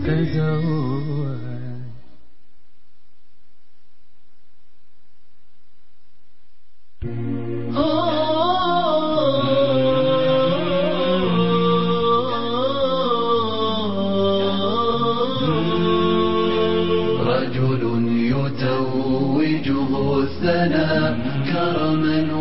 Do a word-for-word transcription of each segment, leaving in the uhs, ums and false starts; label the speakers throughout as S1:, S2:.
S1: تزود.
S2: رجل يتوجه الثنى كرما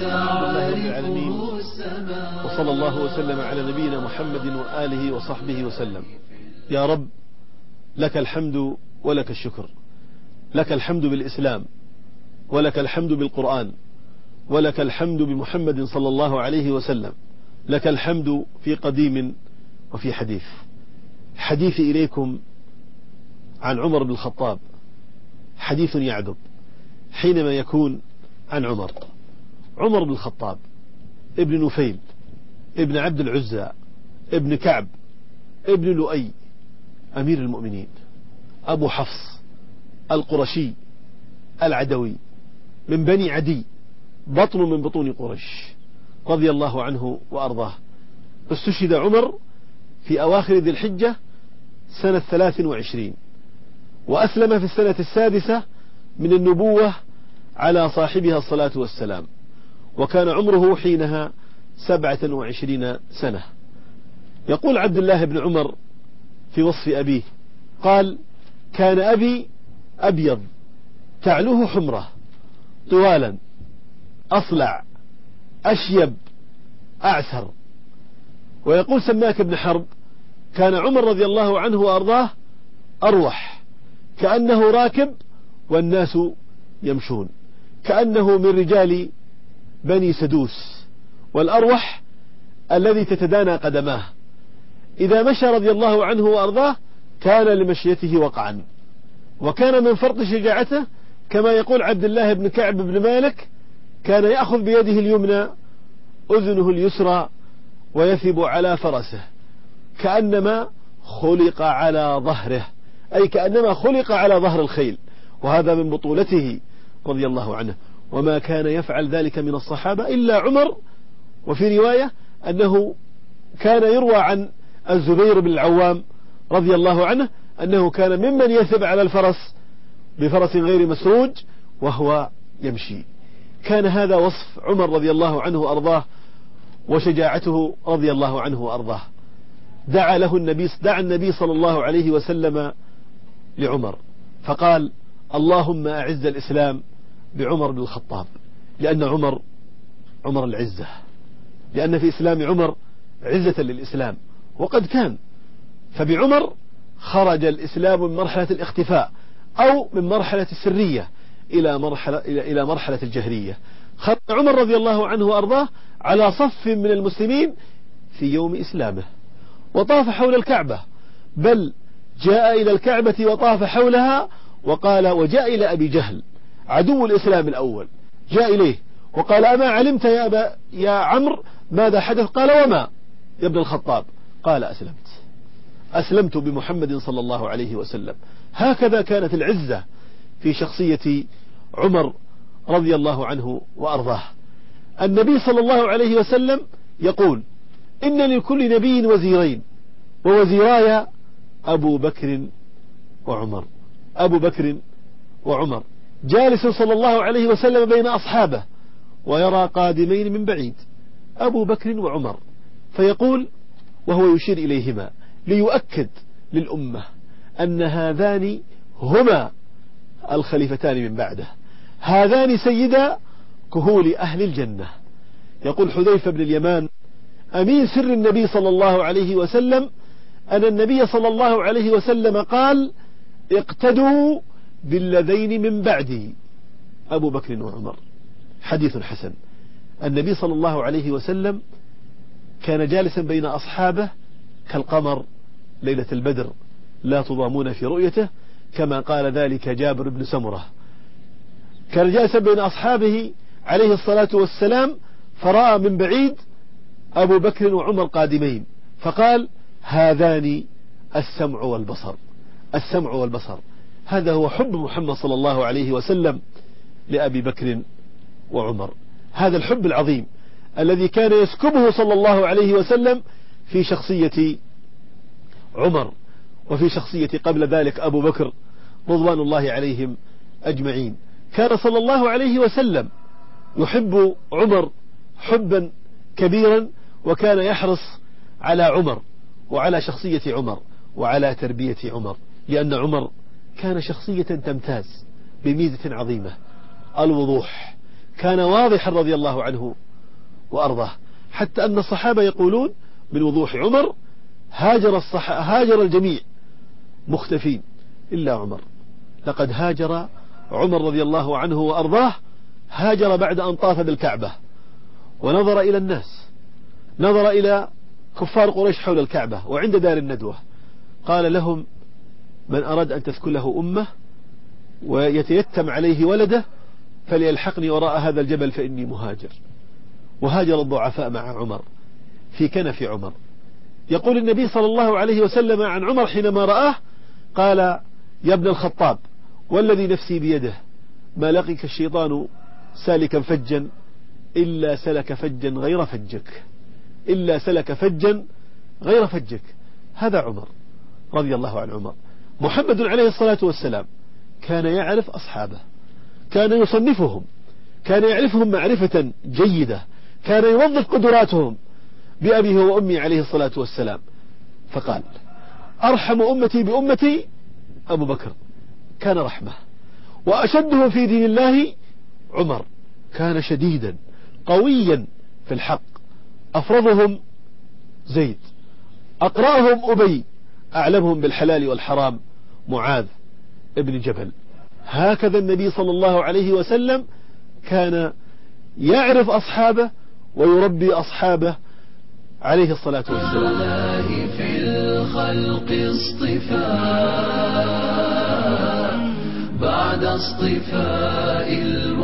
S2: وتعرفه السماء.
S3: وصلى الله وسلم على نبينا محمد وآله وصحبه وسلم. يا رب لك الحمد ولك الشكر، لك الحمد بالإسلام، ولك الحمد بالقرآن، ولك الحمد بمحمد صلى الله عليه وسلم، لك الحمد في قديم وفي حديث. حديثي إليكم عن عمر بن الخطاب حديث يعذب حينما يكون عن عمر. عمر بن الخطاب ابن نفيل ابن عبد العزى ابن كعب ابن لؤي أمير المؤمنين، أبو حفص القرشي العدوي من بني عدي، بطن من بطون قريش، رضي الله عنه وأرضاه. استشهد عمر في أواخر ذي الحجة سنة ثلاث وعشرين، وأسلم في السنة السادسة من النبوة على صاحبها الصلاة والسلام، وكان عمره حينها سبعة وعشرين سنة. يقول عبد الله بن عمر في وصف أبيه قال: كان أبي أبيض تعلوه حمرة طوالا أصلع أشيب أعسر. ويقول سماك بن حرب: كان عمر رضي الله عنه وأرضاه أروح، كأنه راكب والناس يمشون، كأنه من رجال بني سدوس، والأروح الذي تتدانى قدماه. إذا مشى رضي الله عنه وأرضاه كان لمشيته وقعا، وكان من فرط شجاعته كما يقول عبد الله بن كعب بن مالك: كان يأخذ بيده اليمنى أذنه اليسرى ويثب على فرسه كأنما خلق على ظهره، أي كأنما خلق على ظهر الخيل، وهذا من بطولته رضي الله عنه. وما كان يفعل ذلك من الصحابة إلا عمر. وفي رواية أنه كان يروى عن الزبير بن العوام رضي الله عنه أنه كان ممن يثب على الفرس بفرس غير مسروج وهو يمشي. كان هذا وصف عمر رضي الله عنه وأرضاه وشجاعته رضي الله عنه وأرضاه. دعا له النبي دعا النبي صلى الله عليه وسلم لعمر فقال: اللهم أعز الإسلام بعمر بن الخطاب، لأن عمر عمر العزة، لأن في إسلام عمر عزة للإسلام، وقد كان. فبعمر خرج الإسلام من مرحلة الاختفاء أو من مرحلة السرية إلى مرحلة إلى إلى مرحلة الجهرية. خرج عمر رضي الله عنه وأرضاه على صف من المسلمين في يوم إسلامه، وطاف حول الكعبة، بل جاء إلى الكعبة وطاف حولها، وقال وجاء إلى أبي جهل عدو الإسلام الأول، جاء إليه وقال: أما علمت يا أبا يا عمرو ماذا حدث؟ قال: وما يا ابن الخطاب؟ قال: أسلمت أسلمت بمحمد صلى الله عليه وسلم. هكذا كانت العزة في شخصية عمر رضي الله عنه وأرضاه. النبي صلى الله عليه وسلم يقول: إن لكل نبي وزيرين، ووزيراي أبو بكر وعمر. أبو بكر وعمر. جالس صلى الله عليه وسلم بين أصحابه ويرى قادمين من بعيد، أبو بكر وعمر، فيقول وهو يشير إليهما ليؤكد للأمة أن هذان هما الخليفتان من بعده، هذان سيدا كهول أهل الجنة. يقول حذيفة بن اليمان أمين سر النبي صلى الله عليه وسلم أن النبي صلى الله عليه وسلم قال: اقتدوا بالذين من بعدي، أبو بكر وعمر. حديث حسن. النبي صلى الله عليه وسلم كان جالسا بين أصحابه كالقمر ليلة البدر، لا تضامون في رؤيته، كما قال ذلك جابر بن سمرة. كان جالسا بين أصحابه عليه الصلاة والسلام، فرأى من بعيد أبو بكر وعمر قادمين، فقال: هذان السمع والبصر. السمع والبصر، هذا هو حب محمد صلى الله عليه وسلم لأبي بكر وعمر، هذا الحب العظيم الذي كان يسكبه صلى الله عليه وسلم في شخصية عمر. وفي شخصية قبل ذلك أبو بكر رضوان الله عليهم أجمعين. كان صلى الله عليه وسلم يحب عمر حبا كبيرا، وكان يحرص على عمر وعلى شخصية عمر وعلى تربية عمر، لأن عمر كان شخصية تمتاز بميزة عظيمة، الوضوح. كان واضحا رضي الله عنه وأرضاه، حتى أن الصحابة يقولون من وضوح عمر هاجر, الصح... هاجر الجميع مختفين إلا عمر. لقد هاجر عمر رضي الله عنه وأرضاه، هاجر بعد أن طاف بالكعبة ونظر إلى الناس، نظر إلى كفار قريش حول الكعبة وعند دار الندوة، قال لهم من أراد أن تثكله أمة ويتيتم عليه ولده فليلحقني وراء هذا الجبل فإني مهاجر. وهاجر الضعفاء مع عمر في كنف عمر. يقول النبي صلى الله عليه وسلم عن عمر حينما رآه قال يا ابن الخطاب والذي نفسي بيده ما لقيك الشيطان سالكا فجا إلا سلك فجا غير فجك، إلا سلك فجا غير فجك. هذا عمر رضي الله عن عمر. محمد عليه الصلاة والسلام كان يعرف أصحابه، كان يصنفهم، كان يعرفهم معرفة جيدة، كان يوظف قدراتهم بأبيه وأمي عليه الصلاة والسلام. فقال أرحم أمتي بأمتي أبو بكر، كان رحمة. وأشدهم في دين الله عمر، كان شديدا قويا في الحق. أفرضهم زيد، أقرأهم أبي، أعلمهم بالحلال والحرام معاذ ابن جبل. هكذا النبي صلى الله عليه وسلم كان يعرف أصحابه ويربي أصحابه عليه الصلاة والسلام.
S2: في الخلق اصطفاء بعد اصطفاء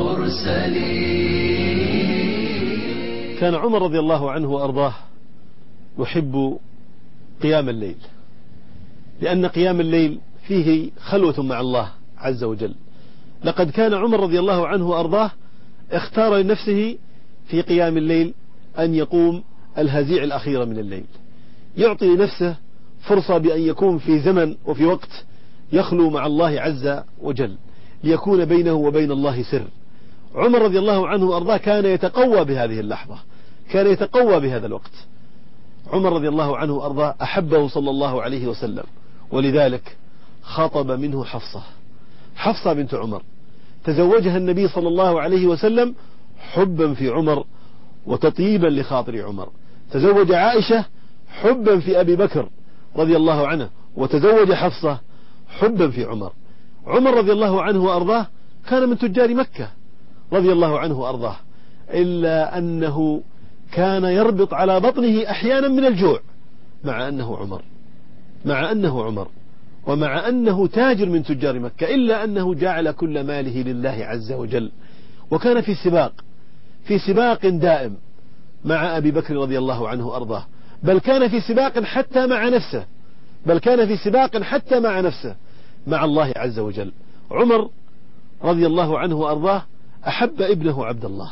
S2: المرسلين.
S3: كان عمر رضي الله عنه وأرضاه يحب قيام الليل، لأن قيام الليل فيه خلوة مع الله عز وجل. لقد كان عمر رضي الله عنه وأرضاه اختار لنفسه في قيام الليل أن يقوم الهزيع الأخير من الليل، يعطي لنفسه فرصة بأن يكون في زمن وفي وقت يخلو مع الله عز وجل، ليكون بينه وبين الله سر. عمر رضي الله عنه وأرضاه كان يتقوى بهذه اللحظة، كان يتقوى بهذا الوقت. عمر رضي الله عنه وأرضاه أحبه صلى الله عليه وسلم، ولذلك خطب منه حفصة، حفصة بنت عمر، تزوجها النبي صلى الله عليه وسلم حبا في عمر وتطيبا لخاطر عمر. تزوج عائشة حبا في أبي بكر رضي الله عنه، وتزوج حفصة حبا في عمر. عمر رضي الله عنه وأرضاه كان من تجار مكة رضي الله عنه وأرضاه، إلا أنه كان يربط على بطنه أحيانا من الجوع، مع أنه عمر، مع أنه عمر ومع أنه تاجر من تجار مكة، إلا أنه جعل كل ماله لله عز وجل. وكان في سباق، في سباق دائم مع أبي بكر رضي الله عنه وأرضاه، بل كان في سباق حتى مع نفسه، بل كان في سباق حتى مع نفسه مع الله عز وجل. عمر رضي الله عنه وأرضاه أحب ابنه عبد الله،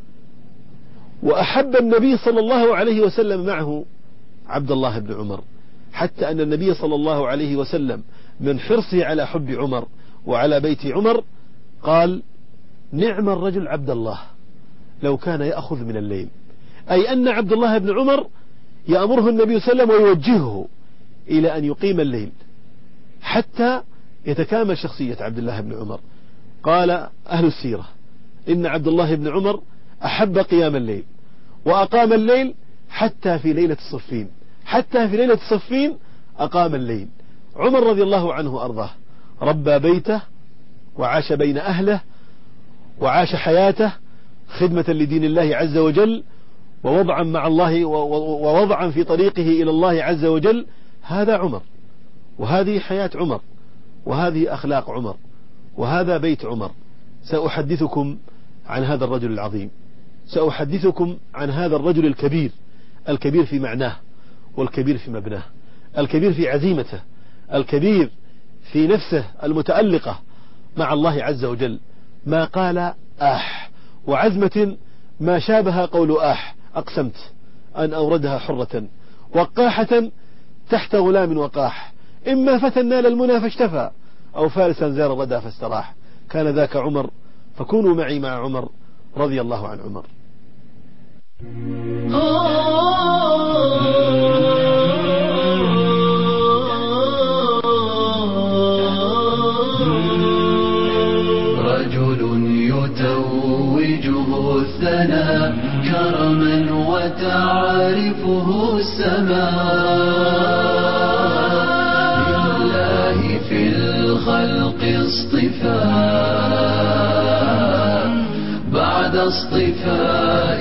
S3: وأحب النبي صلى الله عليه وسلم معه عبد الله بن عمر، حتى أن النبي صلى الله عليه وسلم من حرصه على حب عمر وعلى بيت عمر قال نعم الرجل عبد الله لو كان يأخذ من الليل، أي أن عبد الله بن عمر يأمره النبي صلى الله عليه وسلم ويوجهه إلى أن يقيم الليل حتى يتكامل شخصية عبد الله بن عمر. قال أهل السيرة إن عبد الله بن عمر أحب قيام الليل وأقام الليل حتى في ليلة الصفين، حتى في ليلة الصفين أقام الليل. عمر رضي الله عنه وأرضاه ربى بيته وعاش بين أهله وعاش حياته خدمة لدين الله عز وجل، ووضعا مع الله ووضعا في طريقه إلى الله عز وجل. هذا عمر، وهذه حياة عمر، وهذه أخلاق عمر، وهذا بيت عمر. سأحدثكم عن هذا الرجل العظيم، سأحدثكم عن هذا الرجل الكبير، الكبير في معناه والكبير في مبناه، الكبير في عزيمته، الكبير في نفسه المتألقة مع الله عز وجل. ما قال آح، وعزمة ما شابه قول آح أقسمت أن أوردها حرة وقاحة تحت غلام وقاح إما فتى نال المنى فاشتفى أو فارسا زار الردى فاستراح. كان ذاك عمر، فكونوا معي مع عمر رضي الله عن عمر.
S2: رجل يتوجه الثنى كرما وتعرفه السماء، لله في الخلق اصطفاء بعد اصطفاء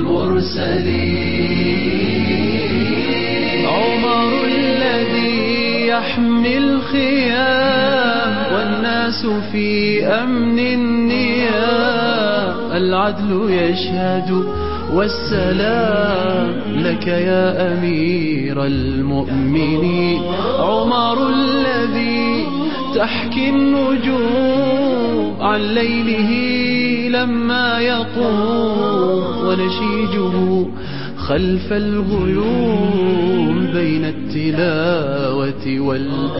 S2: المرسلين. عمر الذي يحمي الخيام والناس في أمن النيام، العدل يشهد والسلام لك يا أمير المؤمنين. عمر الذي تحكي النجوم عن ليله لما يقوم، ونشيجه خلف الغيوم بين التلاوة وال